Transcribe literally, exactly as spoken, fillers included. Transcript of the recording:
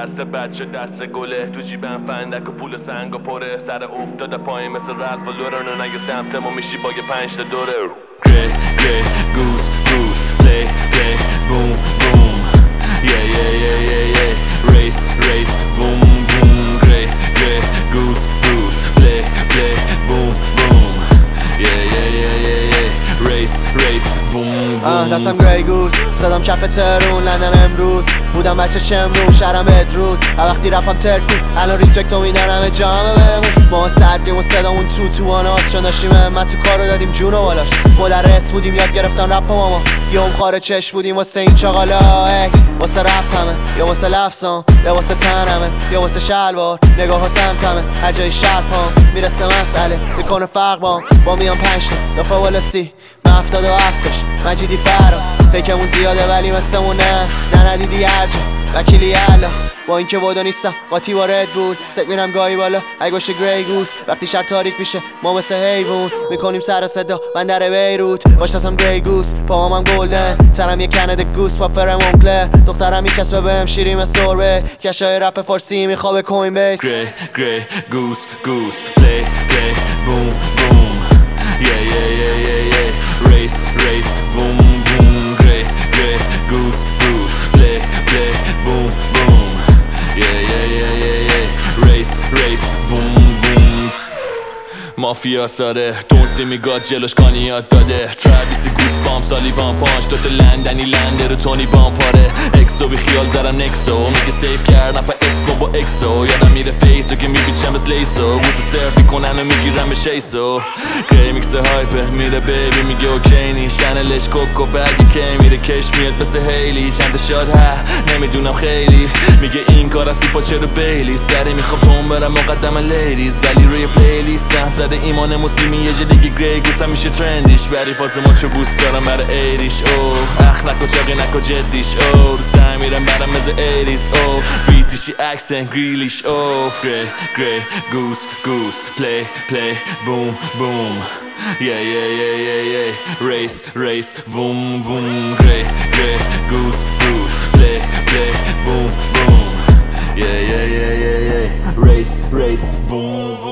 دست بچه دست گله تو جیبم فندک و پول سنگ و پره سر افتاده پایین مثل رلف و لورن و نگه سمت ما میشی با یه پنج تا دوره Grey, grey, goose, goose, play, play, boom, boom. Yeah, yeah, yeah, yeah, yeah. Race, race, boom, boom. Grey, grey, goose, goose, play, play, boom, boom. Yeah, yeah, yeah, yeah, yeah. Race, race, boom, boom. دستم گری گوس زدم کف ترون لندن امروز بودم بچه شمرون شهرم بدرود وقتی رپم ترکون الان ریسپکتو میدن همه جامعه بهمون ما صدریم و صدامون تو تو آناست چون داشتیم همت تو کارو دادیم جون و بالاش مدرس بودیم یاد گرفتن رپ و ما یه هم خارج چش بودیم واسه این چاقالا ای واسه رپ همه یا واسه لفظام یا واسه تنمه یا واسه شلوار نگاه ها سمتمه هر جای شهر پام میرسه مسئله میکنه فرق بام با میان پنج تا دفعه والا سی من هفتاد و هفتش مجیدی فرا فکرمون زیاده ولی مثلمون نه نه ندیدی هر جا وکیلی الا با اینکه وادا نیستم قاطی وارد بود سک میرم گاهی بالا اگه باشه گری گوس وقتی شهر تاریک میشه ما مثل حیوون میکنیم سر و صدا بندر بیروت باشتم گری گوس پاهام هم گلدن تنم یه کند گوس پا فرم اونکلر دخترم میچسبه بهم شیری مثل سربه کشای رپ فارسی میخوابه کوین بیس Grey, grey, goose, goose, play, play, boom, boom. Yeah, yeah, yeah, yeah, yeah. Race, race, boom, boom. Grey, grey, goose, goose, play, play, boom, boom. Yeah, yeah, yeah, yeah, yeah. Race, race, boom, boom. مافیا ساره تونسی میگاد جلوش کانیات داده ترویسی گوس بام سالی بام پانش دوتا لندنی لنده رو تونی بام پاره اکسو بی خیال زرم نکسو میگه سیف کردم پا اسکو با اکسو یادم میره فیسو که میبیچم از لیسو گوزو سرف میکنن و میگیرم به شیسو گری میکس هایپه میره بیبی میگه اوکی نی شنلش کوکو برگی که میره کش میاد مثل هیلی چند شاد ها نمیدونم خیلی میگه این کار از پیپا چرا بیلی سری میخوام تون برم مقدم لیدیز ولی روی پلیلیستم زده ایمان موسیمی یه جه دیگه گری گوسم میشه ترندیش بری فاز ما چو بوست دارم برای ایریش او اخ نکو چاقی نکو جدیش او رو سر میرم برم مثل ایریس او بیتیشی اکسن گریلیش او گری گری گوس گوس پلی پلی بوم بوم Yeah, yeah, yeah, yeah, yeah. Race, race, boom, boom. Grey, grey, goose, goose. Play, play, boom, boom. Yeah, yeah, yeah, yeah, yeah. Race, race, boom, boom.